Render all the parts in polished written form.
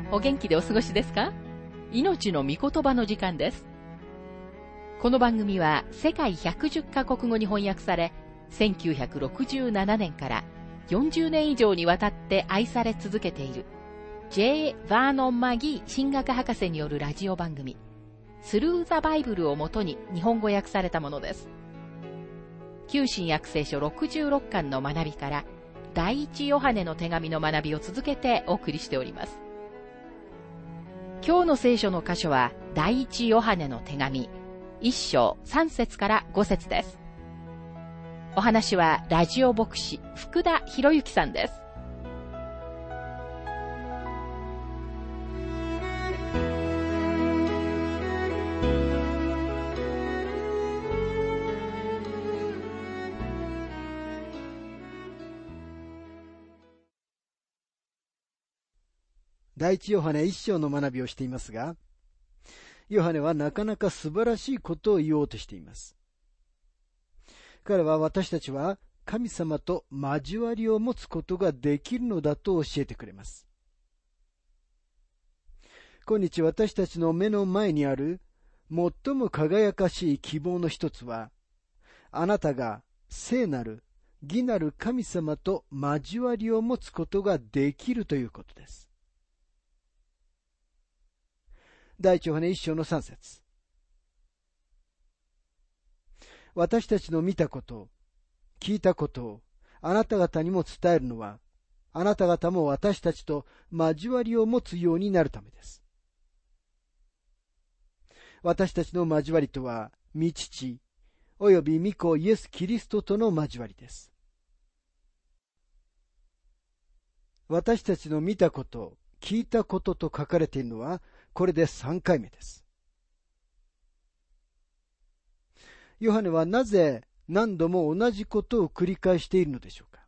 お元気でお過ごしですか？命の御言葉の時間です。この番組は世界110カ国語に翻訳され、1967年から40年以上にわたって愛され続けている J. バーノン・マギー神学博士によるラジオ番組スルー・ザ・バイブルをもとに日本語訳されたものです。旧新約聖書66巻の学びから第一ヨハネの手紙の学びを続けてお送りしております。今日の聖書の箇所は第一ヨハネの手紙1章3節から5節です。お話はラジオ牧師福田博之さんです。 第一ヨハネ一章の学びをしていますが、ヨハネはなかなか素晴らしいことを言おうとしています。彼は私たちは神様と交わりを持つことができるのだと教えてくれます。今日私たちの目の前にある最も輝かしい希望の一つは、あなたが聖なる義なる神様と交わりを持つことができるということです。第一ヨハネ一章の3節。私たちの見たこと、聞いたことをあなた方にも伝えるのは、あなた方も私たちと交わりを持つようになるためです。私たちの交わりとは、御父、および御子イエス・キリストとの交わりです。私たちの見たこと、聞いたことと書かれているのは、これで3回目です。ヨハネはなぜ何度も同じことを繰り返しているのでしょうか。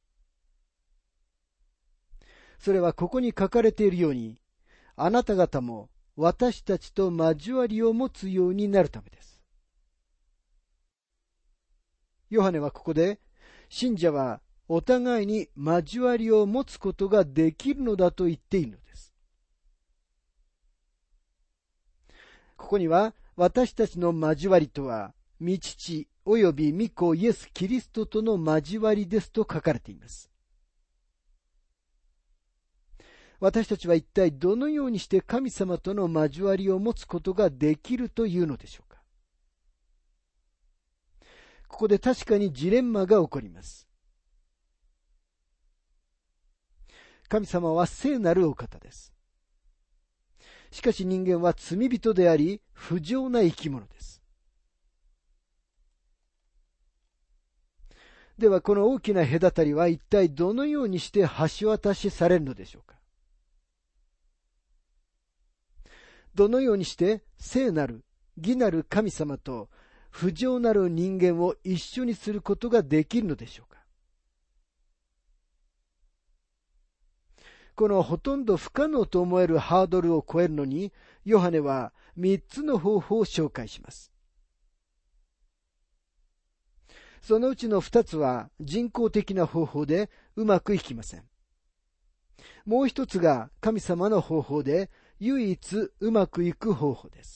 それはここに書かれているように、あなた方も私たちと交わりを持つようになるためです。ヨハネはここで、信者はお互いに交わりを持つことができるのだと言っているのです。ここには私たちの交わりとは、御父および御子イエス・キリストとの交わりですと書かれています。私たちは一体どのようにして神様との交わりを持つことができるというのでしょうか。ここで確かにジレンマが起こります。神様は聖なるお方です。しかし人間は罪人であり、不浄な生き物です。では、この大きな隔たりは一体どのようにして橋渡しされるのでしょうか。どのようにして聖なる、義なる神様と不浄なる人間を一緒にすることができるのでしょうか。このほとんど不可能と思えるハードルを超えるのに、ヨハネは3つの方法を紹介します。そのうちの2つは人工的な方法でうまくいきません。もう一つが神様の方法で唯一うまくいく方法です。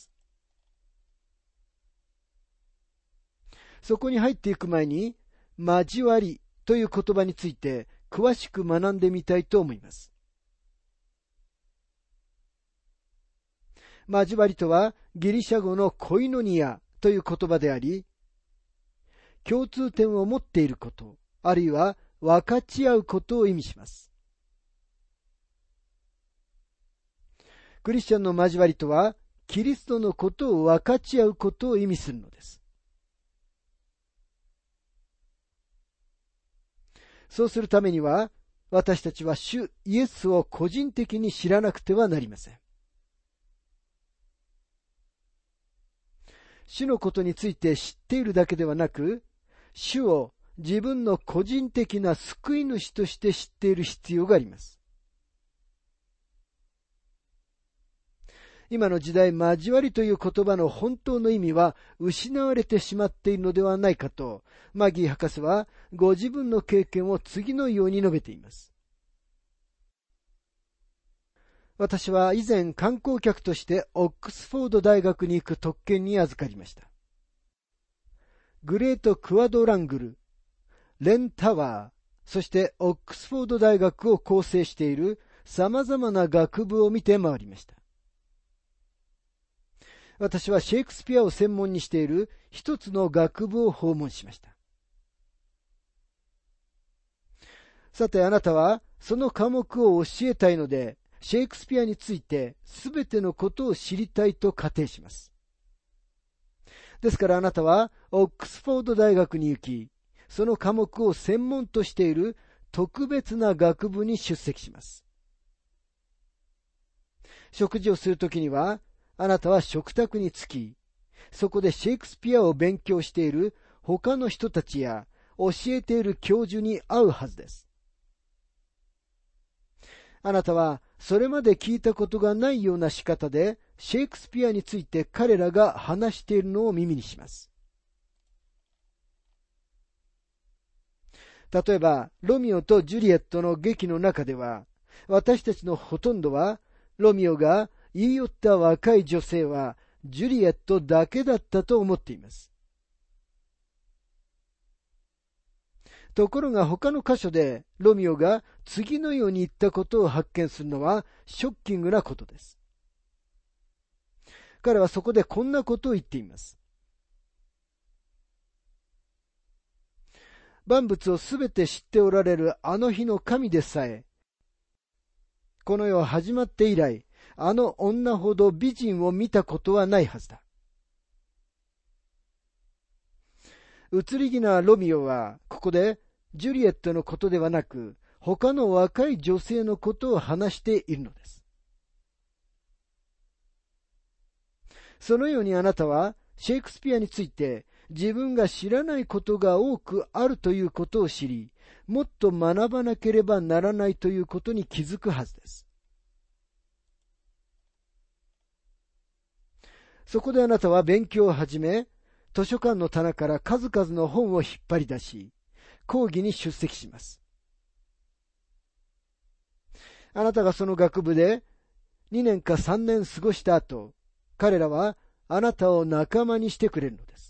そこに入っていく前に、交わりという言葉について詳しく学んでみたいと思います。交わりとはギリシャ語のコイノニアという言葉であり、共通点を持っていること、あるいは分かち合うことを意味します。クリスチャンの交わりとは、キリストのことを分かち合うことを意味するのです。そうするためには、私たちは主イエスを個人的に知らなくてはなりません。主のことについて知っているだけではなく、主を自分の個人的な救い主として知っている必要があります。今の時代、交わりという言葉の本当の意味は失われてしまっているのではないかと、マギー博士はご自分の経験を次のように述べています。 私は以前観光客としてオックスフォード大学に行く特権に預かりました。グレートクワドラングル、レンタワー、そしてオックスフォード大学を構成している様々な学部を見て回りました。私はシェイクスピアを専門にしている一つの学部を訪問しました。さてあなたはその科目を教えたいので、シェイクスピアについてすべてのことを知りたいと仮定します。ですからあなたはオックスフォード大学に行き、その科目を専門としている特別な学部に出席します。食事をするときには、あなたは食卓につき、そこでシェイクスピアを勉強している他の人たちや教えている教授に会うはずです。あなたはそれまで聞いたことがないような仕方でシェイクスピアについて彼らが話しているのを耳にします。例えば、ロミオとジュリエットの劇の中では、私たちのほとんどは、ロミオが言い寄った若い女性はジュリエットだけだったと思っています。ところが他の箇所でロミオが次のように言ったことを発見するのはショッキングなことです。彼はそこでこんなことを言っています。万物をすべて知っておられるあの日の神でさえ、この世始まって以来、あの女ほど美人を見たことはないはずだ。移り気なロミオは、ここでジュリエットのことではなく、他の若い女性のことを話しているのです。そのようにあなたは、シェイクスピアについて、自分が知らないことが多くあるということを知り、もっと学ばなければならないということに気づくはずです。そこであなたは勉強を始め、図書館の棚から数々の本を引っ張り出し、講義に出席します。あなたがその学部で2年か3年過ごした後、彼らはあなたを仲間にしてくれるのです。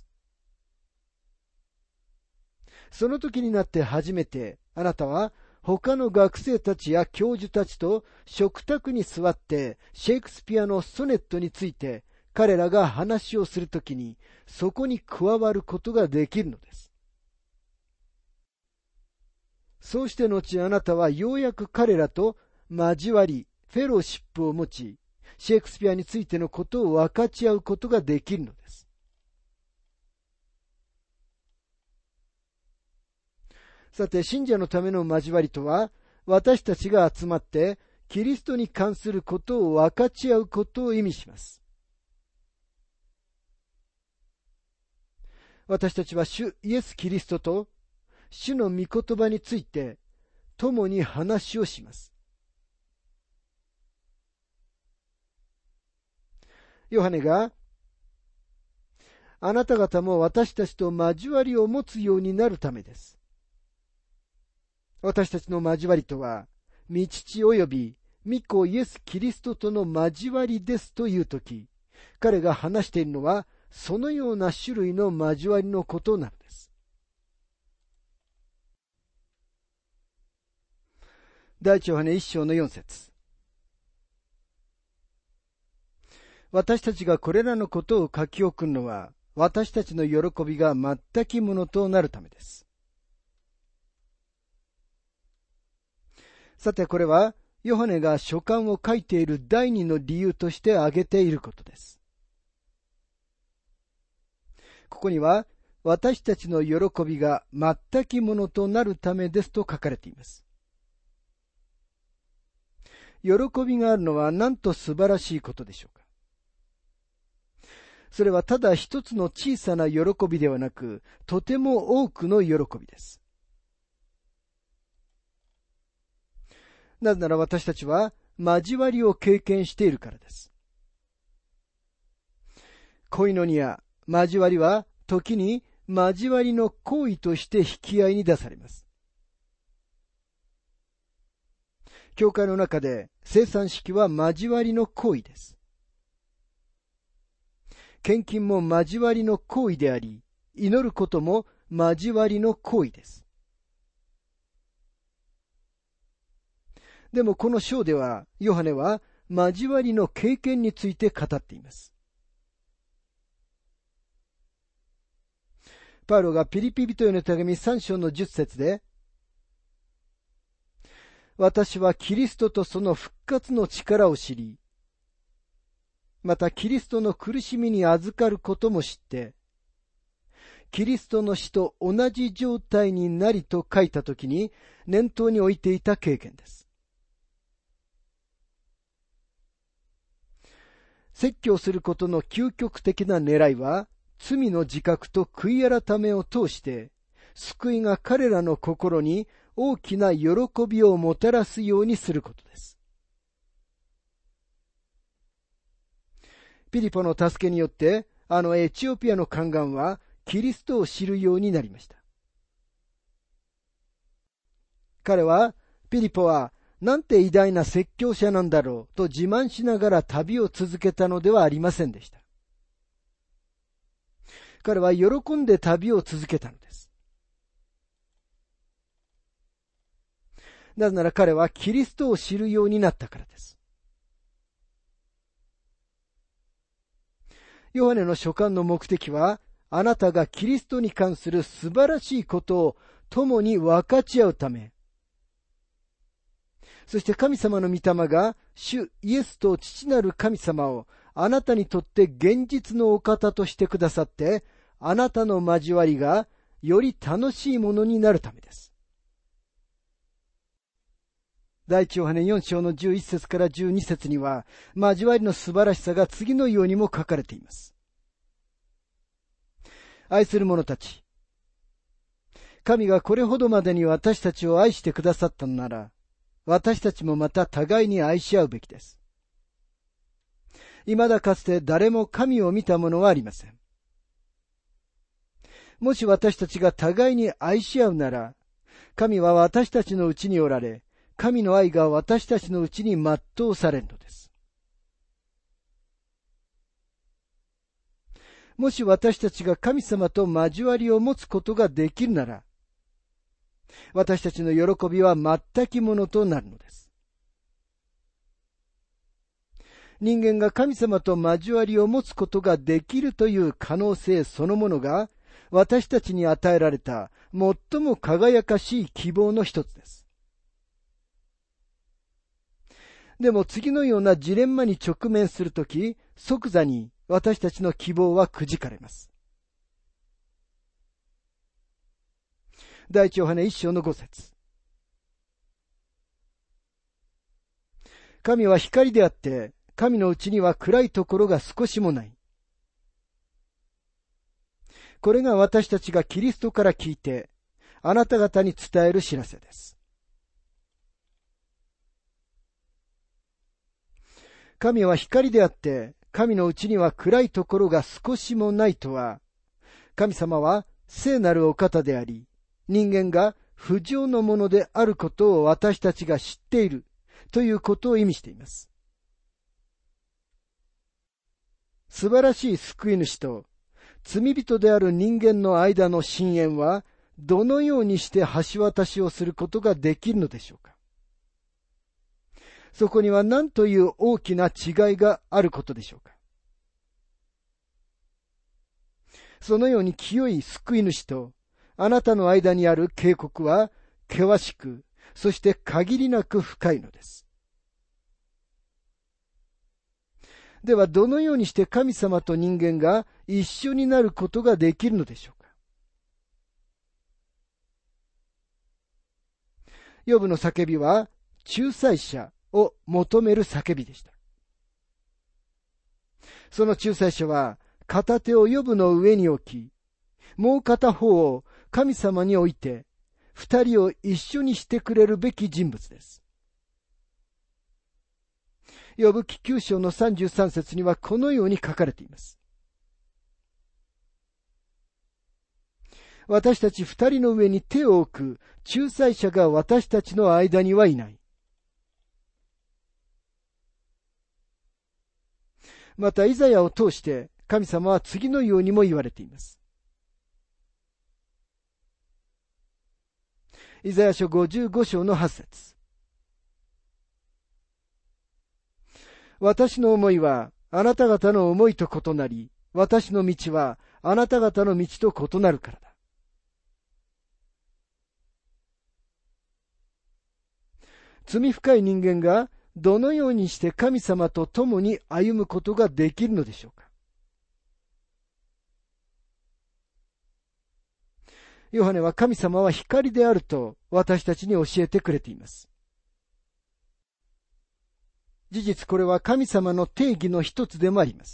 その時になって初めてあなたは他の学生たちや教授たちと食卓に座ってシェイクスピアのソネットについて彼らが話をするときにそこに加わることができるのです。そうして後あなたはようやく彼らと交わり、フェローシップを持ち、シェイクスピアについてのことを分かち合うことができるのです。さて、信者のための交わりとは、私たちが集まってキリストに関することを分かち合うことを意味します。私たちは主イエス・キリストと主の御言葉について共に話をします。ヨハネがあなた方も私たちと交わりを持つようになるためです。私たちの交わりとは、御父および御子イエス・キリストとの交わりですというとき、彼が話しているのは、そのような種類の交わりのことなのです。第一ヨハネ1章の4節。私たちがこれらのことを書き送るのは、私たちの喜びが全きものとなるためです。さてこれは、ヨハネが書簡を書いている第二の理由として挙げていることです。ここには、私たちの喜びが全きものとなるためですと書かれています。喜びがあるのはなんと素晴らしいことでしょうか。それはただ一つの小さな喜びではなく、とても多くの喜びです。なぜなら私たちは交わりを経験しているからです。コイノニア、交わりは時に交わりの行為として引き合いに出されます。 教会の中で生産式は交わりの行為です。献金も交わりの行為であり、祈ることも交わりの行為です。でもこの章では、ヨハネは交わりの経験について語っています。パウロがピリピ人への手紙3章の10節で、私はキリストとその復活の力を知り、またキリストの苦しみに預かることも知って、キリストの死と同じ状態になりと書いたときに念頭に置いていた経験です。説教することの究極的な狙いは、罪の自覚と悔い改めを通して、救いが彼らの心に大きな喜びをもたらすようにすることです。ピリポの助けによって、エチオピアの宦官はキリストを知るようになりました。彼は、ピリポはなんて偉大な説教者なんだろうと自慢しながら旅を続けたのではありませんでした。彼は喜んで旅を続けたのです。なぜなら彼はキリストを知るようになったからです。ヨハネの書簡の目的は、あなたがキリストに関する素晴らしいことを共に分かち合うため、そして神様の御霊が主イエスと父なる神様をあなたにとって現実のお方としてくださって、あなたの交わりがより楽しいものになるためです。第一ヨハネ4章の11節から12節には、交わりの素晴らしさが次のようにも書かれています。愛する者たち、神がこれほどまでに私たちを愛してくださったのなら、私たちもまた互いに愛し合うべきです。未だかつて誰も神を見た者はありません。もし私たちが互いに愛し合うなら、神は私たちのうちにおられ、神の愛が私たちのうちに全うされるのです。もし私たちが神様と交わりを持つことができるなら、私たちの喜びは全きものとなるのです。人間が神様と交わりを持つことができるという可能性そのものが、私たちに与えられた最も輝かしい希望の一つです。でも次のようなジレンマに直面するとき、即座に私たちの希望はくじかれます。第一ヨハネ1章の5節。神は光であって、神のうちには暗いところが少しもない。これが私たちがキリストから聞いて、あなた方に伝える知らせです。神は光であって、神のうちには暗いところが少しもないとは、神様は聖なるお方であり、人間が不浄のものであることを私たちが知っているということを意味しています。素晴らしい救い主と罪人である人間の間の深淵はどのようにして橋渡しをすることができるのでしょうか。そこには何という大きな違いがあることでしょうか。そのように清い救い主とあなたの間にある警告は険しく、そして限りなく深いのです。ではどのようにして神様と人間が一緒になることができるのでしょうか。ヨブの叫びは仲裁者を求める叫びでした。その仲裁者は片手をヨブの上に置き、もう片方を神様に置いて、二人を一緒にしてくれるべき人物です。ヨブ記9章の33節にはこのように書かれています。私たち二人の上に手を置く仲裁者が私たちの間にはいない。 またイザヤを通して神様は次のようにも言われています。イザヤ書55章の8節。私の思いはあなた方の思いと異なり、私の道はあなた方の道と異なるからだ。罪深い人間がどのようにして神様と共に歩むことができるのでしょうか。ヨハネは神様は光であると私たちに教えてくれています。事実これは神様の定義の一つでもあります。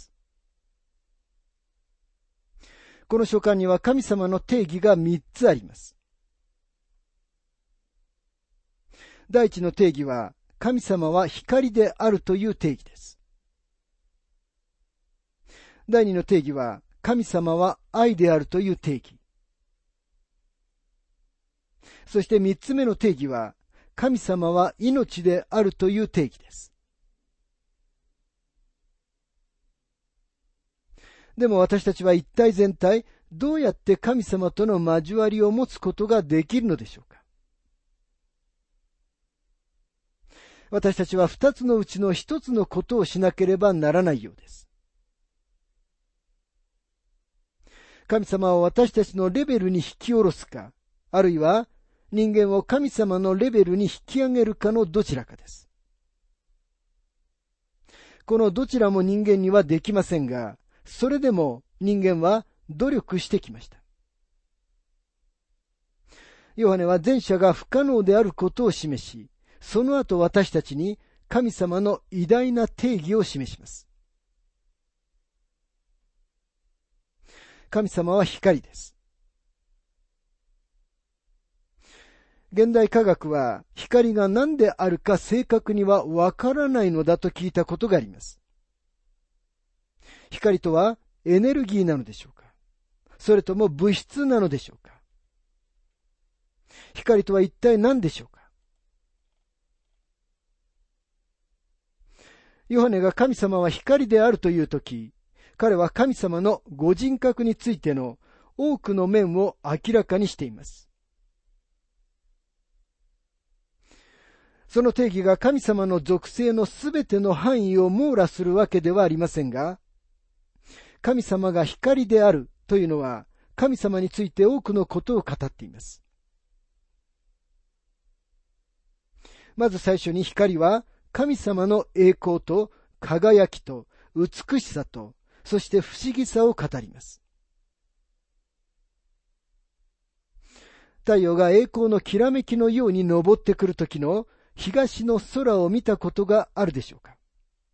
この書簡には神様の定義が3つあります。第一の定義は、神様は光であるという定義です。第二の定義は、神様は愛であるという定義。そして三つ目の定義は、神様は命であるという定義です。でも私たちは一体全体、どうやって神様との交わりを持つことができるのでしょうか。私たちは二つのうちの一つのことをしなければならないようです。神様を私たちのレベルに引き下ろすか、あるいは人間を神様のレベルに引き上げるかのどちらかです。このどちらも人間にはできませんが、それでも人間は努力してきました。ヨハネは前者が不可能であることを示し、その後私たちに神様の偉大な定義を示します。神様は光です。現代科学は光が何であるか正確にはわからないのだと聞いたことがあります。光とはエネルギーなのでしょうか？それとも物質なのでしょうか？光とは一体何でしょうか？ヨハネが神様は光であるというとき、彼は神様のご人格についての多くの面を明らかにしています。その定義が神様の属性のすべての範囲を網羅するわけではありませんが、神様が光であるというのは、神様について多くのことを語っています。まず最初に光は、神様の栄光と輝きと美しさと、そして不思議さを語ります。太陽が栄光のきらめきのように昇ってくるときの東の空を見たことがあるでしょうか。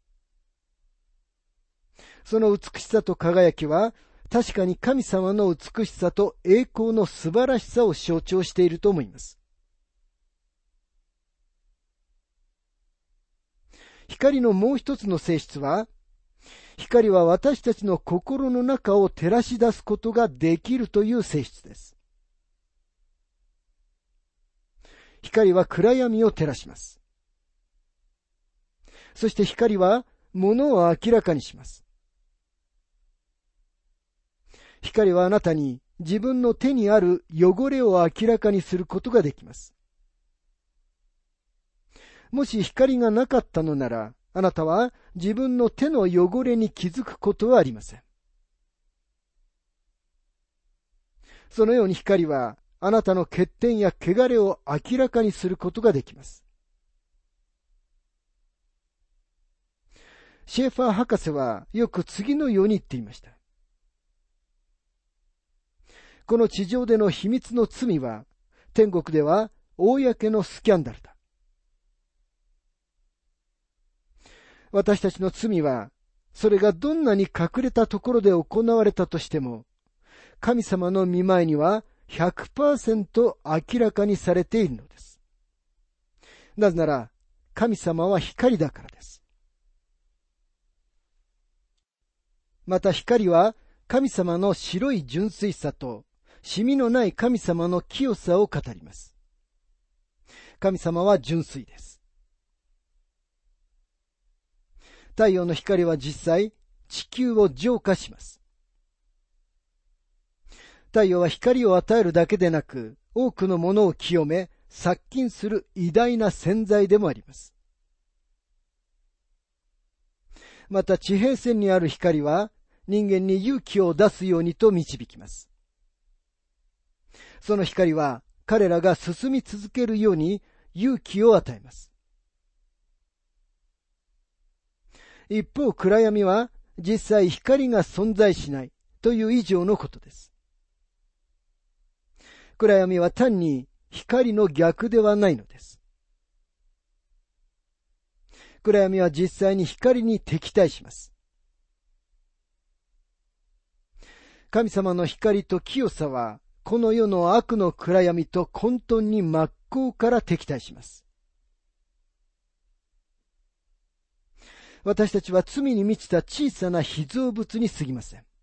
その美しさと輝きは、確かに神様の美しさと栄光の素晴らしさを象徴していると思います。光のもう一つの性質は、光は私たちの心の中を照らし出すことができるという性質です。光は暗闇を照らします。そして光は物を明らかにします。光はあなたに自分の手にある汚れを明らかにすることができます。もし光がなかったのなら、あなたは自分の手の汚れに気づくことはありません。そのように光は、あなたの欠点や汚れを明らかにすることができます。シェーファー博士はよく次のように言っていました。この地上での秘密の罪は、天国では公のスキャンダルだ。私たちの罪は、それがどんなに隠れたところで行われたとしても、神様の御前には 100% 明らかにされているのです。なぜなら、神様は光だからです。また光は、神様の白い純粋さと、シミのない神様の清さを語ります。神様は純粋です。太陽の光は実際、 地球を浄化します。太陽は光を与えるだけでなく、多くのものを清め、殺菌する偉大な洗剤でもあります。また地平線にある光は、人間に勇気を出すようにと導きます。その光は、彼らが進み続けるように勇気を与えます。一方、暗闇は実際光が存在しないという以上のことです。暗闇は単に光の逆ではないのです。暗闇は実際に光に敵対します。神様の光と清さは、この世の悪の暗闇と混沌に真っ向から敵対します。私たちは罪に満ちた小さな被造物に過ぎません。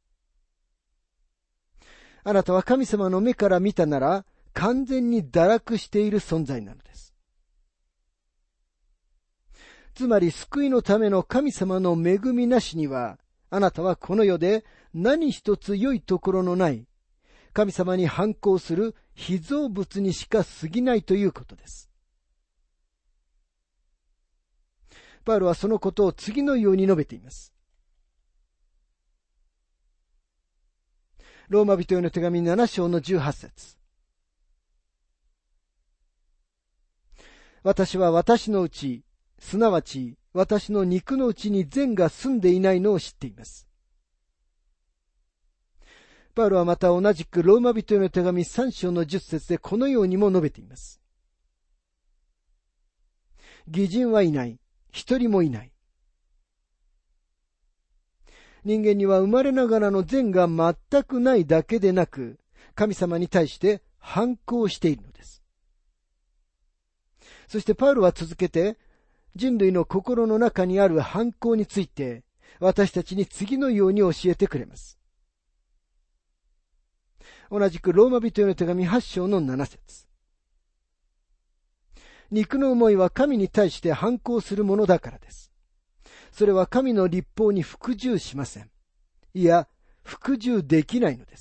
あなたは神様の目から見たなら、完全に堕落している存在なのです。つまり救いのための神様の恵みなしには、あなたはこの世で何一つ良いところのない、神様に反抗する被造物にしか過ぎないということです。パウロはそのことを次のように述べています。ローマ人への手紙7章の18節。私は私のうち、すなわち私の肉のうちに善が住んでいないのを知っています。パウロはまた同じくローマ人への手紙3章の10節でこのようにも述べています。義人はいない。一人もいない。人間には生まれながらの善が全くないだけでなく、神様に対して反抗しているのです。そしてパウロは続けて、人類の心の中にある反抗について、私たちに次のように教えてくれます。同じくローマ人への手紙8章の7節。肉の思いは神に対して反抗するものだからです。それは神の律法に服従しません。いや、服従できないのです。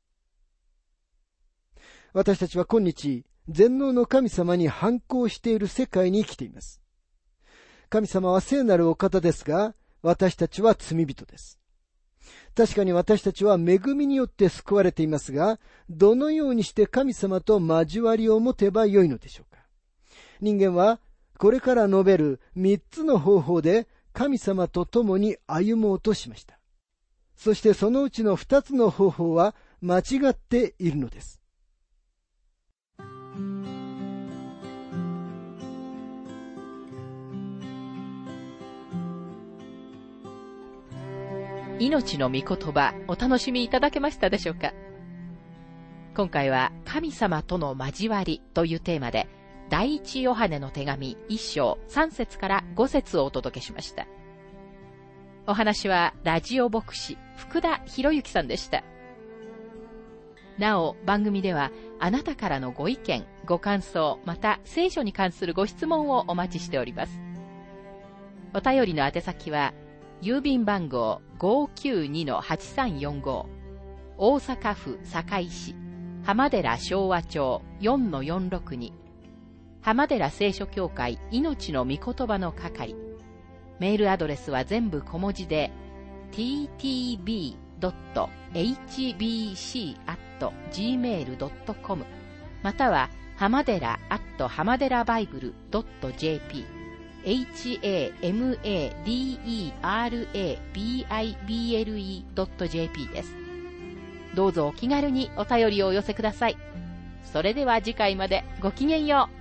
私たちは今日、全能の神様に反抗している世界に生きています。神様は聖なるお方ですが、私たちは罪人です。確かに私たちは恵みによって救われていますが、どのようにして神様と交わりを持てばよいのでしょうか。人間はこれから述べる3つの方法で神様と共に歩もうとしました。そしてそのうちの2つの方法は間違っているのです。 命の御言葉、お楽しみいただけましたでしょうか。今回は神様との交わりというテーマで、第一ヨハネの手紙1章3節から5節をお届けしました。お話はラジオ牧師福田博之さんでした。なお番組ではあなたからのご意見、ご感想、また聖書に関するご質問をお待ちしております。お便りの宛先は郵便番号 592-8345 大阪府堺市浜寺昭和町 4-462浜寺聖書協会命の御言葉の係。メールアドレスは全部小文字で ttb.hbc@gmail.com または浜寺@hamaderabible.jp hamaderabible.jp です。どうぞお気軽にお便りをお寄せください。それでは次回までごきげんよう。